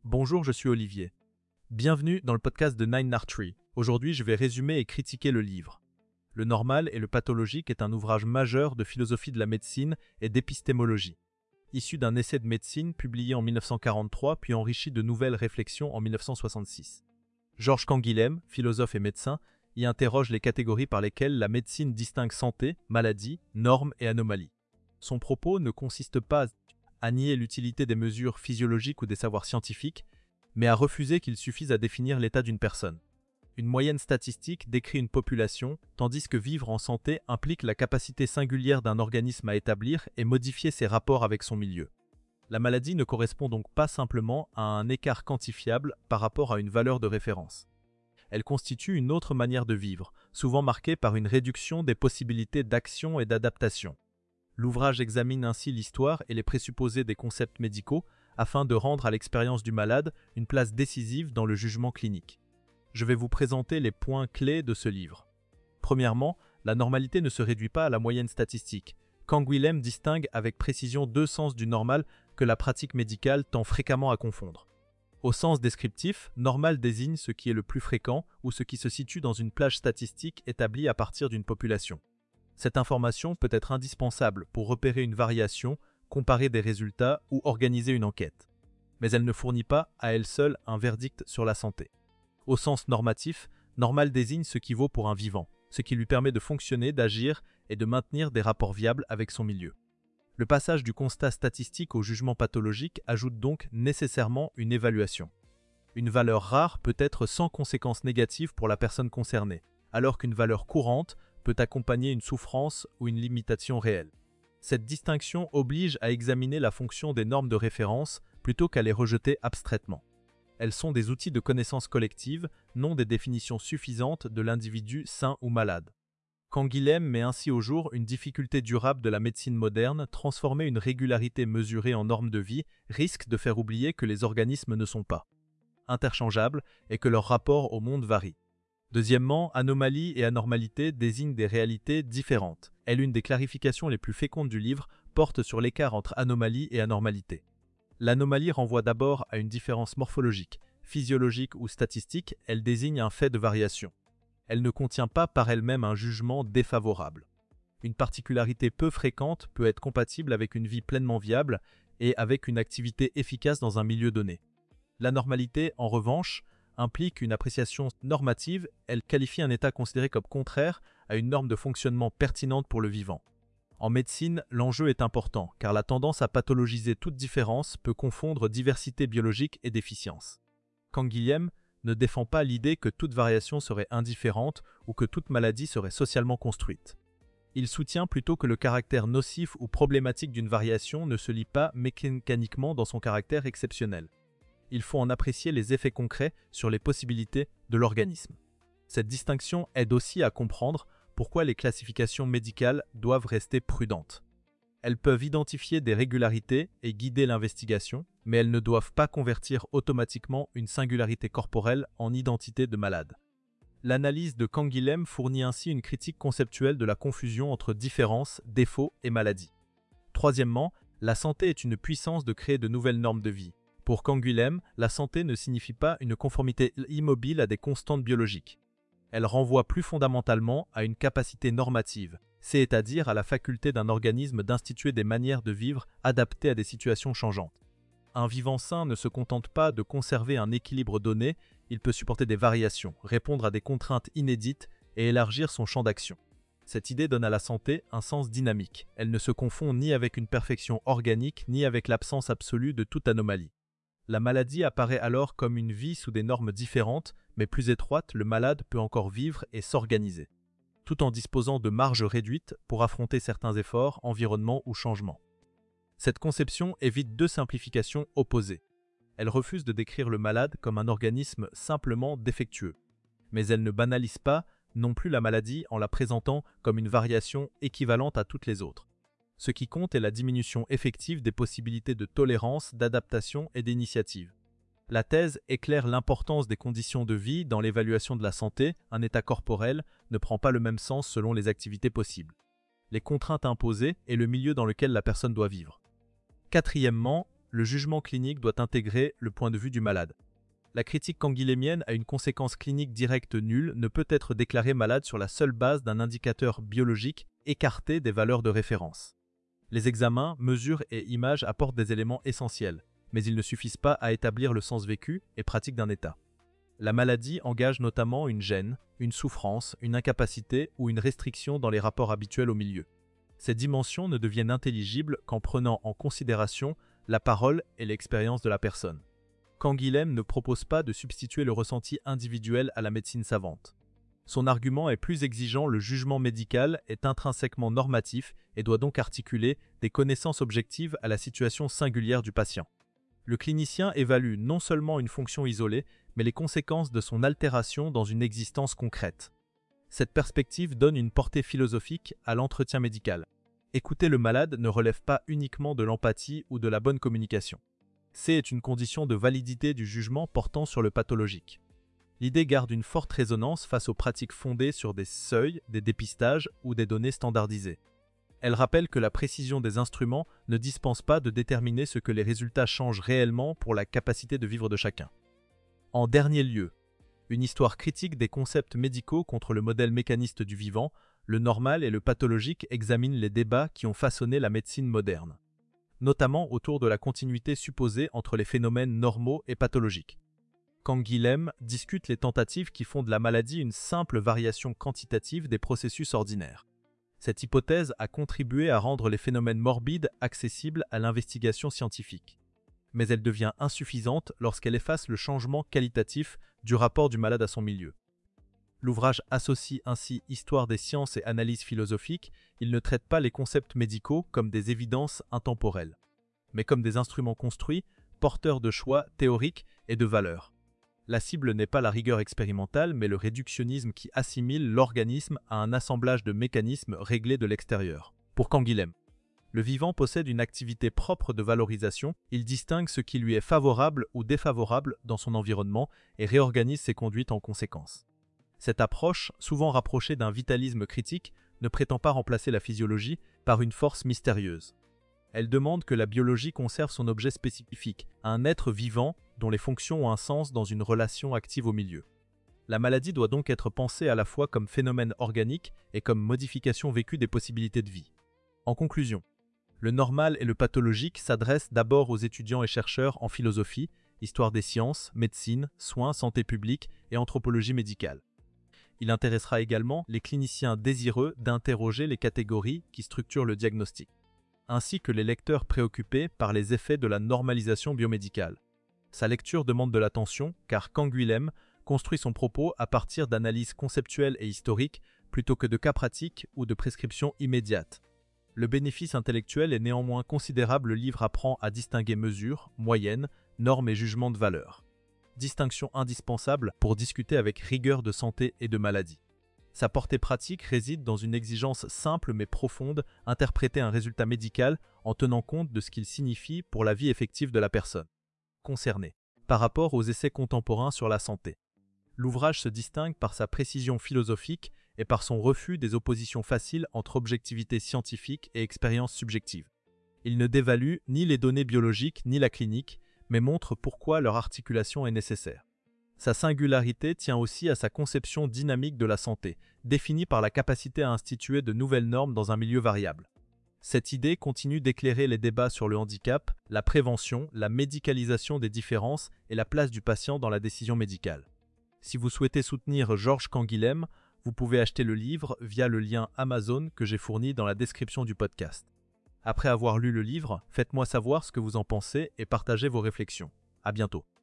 Bonjour, je suis Olivier. Bienvenue dans le podcast de Nine Tree. Aujourd'hui, je vais résumer et critiquer le livre. Le normal et le pathologique est un ouvrage majeur de philosophie de la médecine et d'épistémologie. Issu d'un essai de médecine publié en 1943 puis enrichi de nouvelles réflexions en 1966. Georges Canguilhem, philosophe et médecin, y interroge les catégories par lesquelles la médecine distingue santé, maladie, normes et anomalies. Son propos ne consiste pas à nier l'utilité des mesures physiologiques ou des savoirs scientifiques, mais à refuser qu'il suffise à définir l'état d'une personne. Une moyenne statistique décrit une population, tandis que vivre en santé implique la capacité singulière d'un organisme à établir et modifier ses rapports avec son milieu. La maladie ne correspond donc pas simplement à un écart quantifiable par rapport à une valeur de référence. Elle constitue une autre manière de vivre, souvent marquée par une réduction des possibilités d'action et d'adaptation. L'ouvrage examine ainsi l'histoire et les présupposés des concepts médicaux afin de rendre à l'expérience du malade une place décisive dans le jugement clinique. Je vais vous présenter les points clés de ce livre. Premièrement, la normalité ne se réduit pas à la moyenne statistique. Canguilhem distingue avec précision deux sens du normal que la pratique médicale tend fréquemment à confondre. Au sens descriptif, normal désigne ce qui est le plus fréquent ou ce qui se situe dans une plage statistique établie à partir d'une population. Cette information peut être indispensable pour repérer une variation, comparer des résultats ou organiser une enquête. Mais elle ne fournit pas, à elle seule, un verdict sur la santé. Au sens normatif, normal désigne ce qui vaut pour un vivant, ce qui lui permet de fonctionner, d'agir et de maintenir des rapports viables avec son milieu. Le passage du constat statistique au jugement pathologique ajoute donc nécessairement une évaluation. Une valeur rare peut être sans conséquences négatives pour la personne concernée, alors qu'une valeur courante peut accompagner une souffrance ou une limitation réelle. Cette distinction oblige à examiner la fonction des normes de référence plutôt qu'à les rejeter abstraitement. Elles sont des outils de connaissance collective, non des définitions suffisantes de l'individu sain ou malade. Canguilhem met ainsi au jour une difficulté durable de la médecine moderne, transformer une régularité mesurée en normes de vie risque de faire oublier que les organismes ne sont pas interchangeables et que leur rapport au monde varie. Deuxièmement, anomalie et anormalité désignent des réalités différentes, et l'une des clarifications les plus fécondes du livre porte sur l'écart entre anomalie et anormalité. L'anomalie renvoie d'abord à une différence morphologique, physiologique ou statistique, elle désigne un fait de variation. Elle ne contient pas par elle-même un jugement défavorable. Une particularité peu fréquente peut être compatible avec une vie pleinement viable et avec une activité efficace dans un milieu donné. L'anormalité, en revanche, implique une appréciation normative, elle qualifie un état considéré comme contraire à une norme de fonctionnement pertinente pour le vivant. En médecine, l'enjeu est important, car la tendance à pathologiser toute différence peut confondre diversité biologique et déficience. Canguilhem ne défend pas l'idée que toute variation serait indifférente ou que toute maladie serait socialement construite. Il soutient plutôt que le caractère nocif ou problématique d'une variation ne se lie pas mécaniquement dans son caractère exceptionnel. Il faut en apprécier les effets concrets sur les possibilités de l'organisme. Cette distinction aide aussi à comprendre pourquoi les classifications médicales doivent rester prudentes. Elles peuvent identifier des régularités et guider l'investigation, mais elles ne doivent pas convertir automatiquement une singularité corporelle en identité de malade. L'analyse de Canguilhem fournit ainsi une critique conceptuelle de la confusion entre différence, défaut et maladie. Troisièmement, la santé est une puissance de créer de nouvelles normes de vie. Pour Canguilhem, la santé ne signifie pas une conformité immobile à des constantes biologiques. Elle renvoie plus fondamentalement à une capacité normative, c'est-à-dire à la faculté d'un organisme d'instituer des manières de vivre adaptées à des situations changeantes. Un vivant sain ne se contente pas de conserver un équilibre donné, il peut supporter des variations, répondre à des contraintes inédites et élargir son champ d'action. Cette idée donne à la santé un sens dynamique. Elle ne se confond ni avec une perfection organique ni avec l'absence absolue de toute anomalie. La maladie apparaît alors comme une vie sous des normes différentes, mais plus étroites, le malade peut encore vivre et s'organiser, tout en disposant de marges réduites pour affronter certains efforts, environnements ou changements. Cette conception évite deux simplifications opposées. Elle refuse de décrire le malade comme un organisme simplement défectueux, mais elle ne banalise pas non plus la maladie en la présentant comme une variation équivalente à toutes les autres. Ce qui compte est la diminution effective des possibilités de tolérance, d'adaptation et d'initiative. La thèse éclaire l'importance des conditions de vie dans l'évaluation de la santé. Un état corporel ne prend pas le même sens selon les activités possibles, les contraintes imposées et le milieu dans lequel la personne doit vivre. Quatrièmement, le jugement clinique doit intégrer le point de vue du malade. La critique canguilhémienne a une conséquence clinique directe nulle, ne peut être déclaré malade sur la seule base d'un indicateur biologique écarté des valeurs de référence. Les examens, mesures et images apportent des éléments essentiels, mais ils ne suffisent pas à établir le sens vécu et pratique d'un état. La maladie engage notamment une gêne, une souffrance, une incapacité ou une restriction dans les rapports habituels au milieu. Ces dimensions ne deviennent intelligibles qu'en prenant en considération la parole et l'expérience de la personne. Canguilhem ne propose pas de substituer le ressenti individuel à la médecine savante. Son argument est plus exigeant, le jugement médical est intrinsèquement normatif et doit donc articuler des connaissances objectives à la situation singulière du patient. Le clinicien évalue non seulement une fonction isolée, mais les conséquences de son altération dans une existence concrète. Cette perspective donne une portée philosophique à l'entretien médical. Écouter le malade ne relève pas uniquement de l'empathie ou de la bonne communication. C'est une condition de validité du jugement portant sur le pathologique. L'idée garde une forte résonance face aux pratiques fondées sur des seuils, des dépistages ou des données standardisées. Elle rappelle que la précision des instruments ne dispense pas de déterminer ce que les résultats changent réellement pour la capacité de vivre de chacun. En dernier lieu, une histoire critique des concepts médicaux contre le modèle mécaniste du vivant, le normal et le pathologique examine les débats qui ont façonné la médecine moderne, notamment autour de la continuité supposée entre les phénomènes normaux et pathologiques. Canguilhem discute les tentatives qui font de la maladie une simple variation quantitative des processus ordinaires. Cette hypothèse a contribué à rendre les phénomènes morbides accessibles à l'investigation scientifique. Mais elle devient insuffisante lorsqu'elle efface le changement qualitatif du rapport du malade à son milieu. L'ouvrage associe ainsi histoire des sciences et analyse philosophique. Il ne traite pas les concepts médicaux comme des évidences intemporelles, mais comme des instruments construits, porteurs de choix théoriques et de valeurs. La cible n'est pas la rigueur expérimentale, mais le réductionnisme qui assimile l'organisme à un assemblage de mécanismes réglés de l'extérieur. Pour Canguilhem, le vivant possède une activité propre de valorisation, il distingue ce qui lui est favorable ou défavorable dans son environnement et réorganise ses conduites en conséquence. Cette approche, souvent rapprochée d'un vitalisme critique, ne prétend pas remplacer la physiologie par une force mystérieuse. Elle demande que la biologie conserve son objet spécifique, un être vivant dont les fonctions ont un sens dans une relation active au milieu. La maladie doit donc être pensée à la fois comme phénomène organique et comme modification vécue des possibilités de vie. En conclusion, le normal et le pathologique s'adressent d'abord aux étudiants et chercheurs en philosophie, histoire des sciences, médecine, soins, santé publique et anthropologie médicale. Il intéressera également les cliniciens désireux d'interroger les catégories qui structurent le diagnostic, ainsi que les lecteurs préoccupés par les effets de la normalisation biomédicale. Sa lecture demande de l'attention car Canguilhem construit son propos à partir d'analyses conceptuelles et historiques plutôt que de cas pratiques ou de prescriptions immédiates. Le bénéfice intellectuel est néanmoins considérable, le livre apprend à distinguer mesures, moyennes, normes et jugements de valeur. Distinction indispensable pour discuter avec rigueur de santé et de maladie. Sa portée pratique réside dans une exigence simple mais profonde, interpréter un résultat médical en tenant compte de ce qu'il signifie pour la vie effective de la personne concernée, par rapport aux essais contemporains sur la santé. L'ouvrage se distingue par sa précision philosophique et par son refus des oppositions faciles entre objectivité scientifique et expérience subjective. Il ne dévalue ni les données biologiques ni la clinique, mais montre pourquoi leur articulation est nécessaire. Sa singularité tient aussi à sa conception dynamique de la santé, définie par la capacité à instituer de nouvelles normes dans un milieu variable. Cette idée continue d'éclairer les débats sur le handicap, la prévention, la médicalisation des différences et la place du patient dans la décision médicale. Si vous souhaitez soutenir Georges Canguilhem, vous pouvez acheter le livre via le lien Amazon que j'ai fourni dans la description du podcast. Après avoir lu le livre, faites-moi savoir ce que vous en pensez et partagez vos réflexions. À bientôt.